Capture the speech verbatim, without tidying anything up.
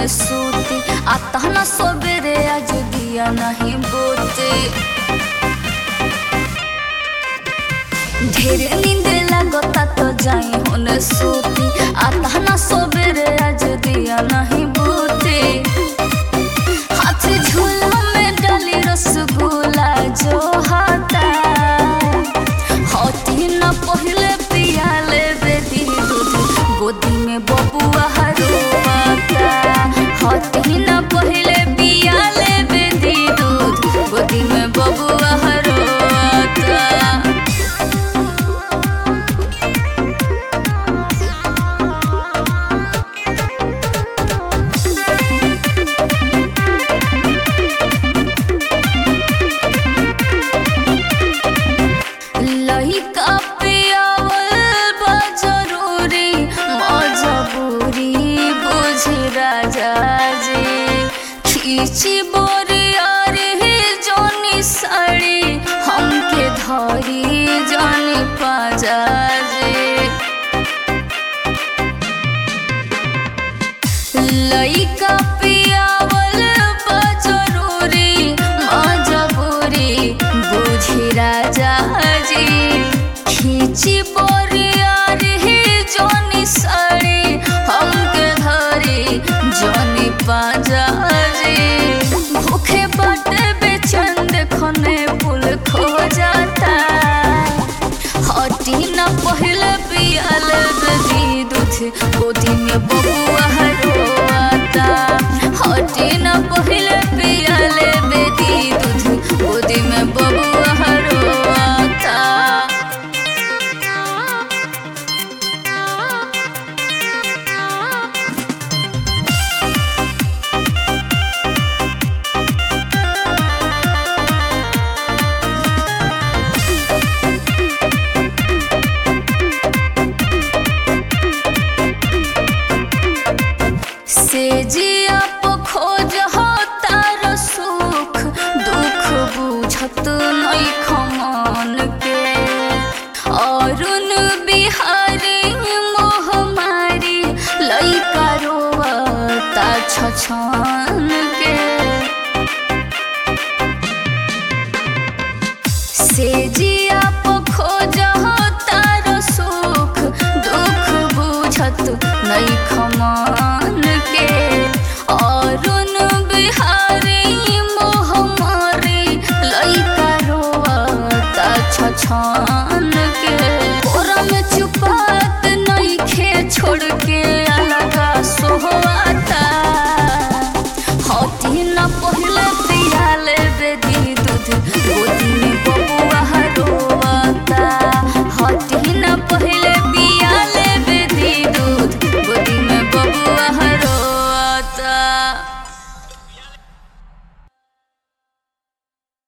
होने सूती आता ना सबेरे आज दिया नहीं बोते ढेर नींद लगता तो जाई होने सूती आता ना सबेरे आज दिया नहीं बोते हाथ झूला में डाली रसगुल्ला जो हाथा होती न पहले पिया ले बेदी दूध गोदी में बबुआ हरोता होती न पहले पिया ले बेदी दूध गोदी में बबुआ हरोता लइका पियावल बा जरूरी मजबूरी बुझी राजा जी खींची बोरिया रे जोनी साड़ी हमके धरी जानी पाजा जी लइका पियावल बा जरूरी मजबूरी बुझी राजा जी खींची बोरिया रे जोनी साड़ी हमके धरी जोनी पाजा जी भूखे बाटे बेचंद खने पुल खो जाता हटी न पहले पियाल बेदी दूध गोदी में बबुआ हरोता हटी न पहले पियाल बेदी दूध गोदी में बबुआ हरोता से जिया खोज हो तार सुख दुख बुझत नहीं खमान के अरुण बिहारी मोह मारी लइका रोता छछान के से जिया खोज हो तार सुख दुख बुझत नहीं खमान के अरुण बिहारी मोह मारी लइका रोता छछान के कोरा में चुपात नहीं खे छोड़ के